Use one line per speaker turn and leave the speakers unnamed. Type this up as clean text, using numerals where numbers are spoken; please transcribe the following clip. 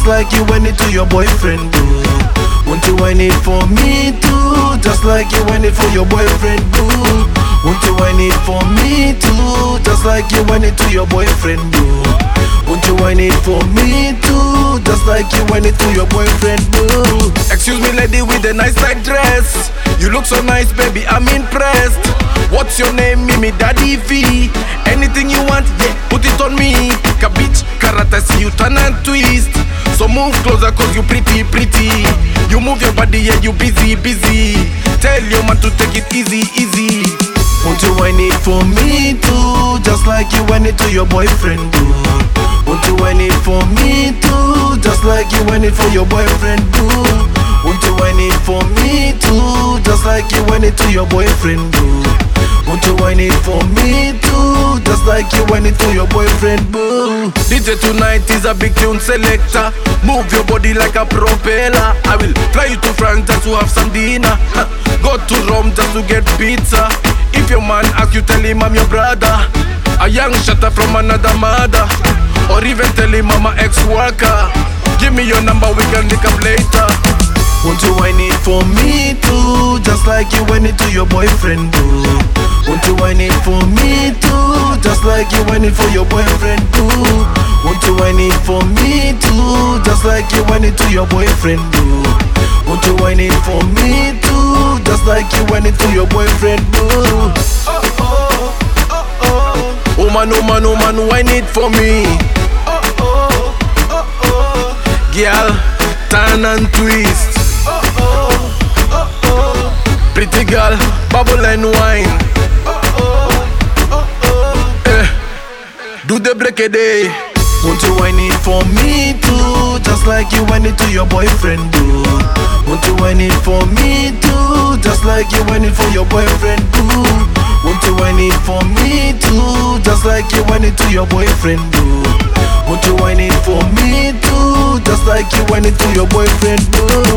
just like you went it to your boyfriend, boo. Won't you whine it for me too, just like you whine it for your boyfriend, boo. Won't you whine it for me too, just like you whine it to your boyfriend, boo. Won't you whine it for me too, just like you whine it to your boyfriend, boo. Excuse me, lady with a nice tight dress. You look so nice, baby, I'm impressed. What's your name? Mimi Daddy V. Anything you want, yeah, put it on me. Kabich, karate, see you turn and twist. So move closer cause you pretty, pretty. You move your body, yeah, you busy, busy. Tell your man to take it easy, easy. Won't you whine it for me too, just like you whine it to your boyfriend, boo. Won't you whine it for me too, just like you whine it for your boyfriend, boo. Won't you whine it for me too, just like you whine it to your boyfriend, boo. Won't you whine it for me too, just like you whine it to your boyfriend, boo. DJ tonight is a big tune selector. Move your body like a propeller. I will fly you to France just to have some dinner. Go to Rome just to get pizza. If your man asks you, tell him I'm your brother. A young shutter from another mother. Or even tell him I'm an ex-worker. Give me your number, we can link up later. Won't you whine it for me too, just like you whine it to your boyfriend, boo. Won't you whine it for me too, just like you whine it for your boyfriend, boo. Won't you whine it for me too, just like you whine it to your boyfriend, boo. Won't you whine it for me too, just like you whine it to your boyfriend, boo. Oh man, oh man, oh man, whine it for me. Girl, turn and twist. Pretty girl, bubble and wine. Do the break a day. Won't you whine it for me too, just like you whine it to your boyfriend, boo. Won't you whine it for me too, just like you whine it for your boyfriend, boo. Won't you whine it for me too, just like you whine it to your boyfriend, boo. Won't you whine it for me too, just like you whine it to your boyfriend, boo.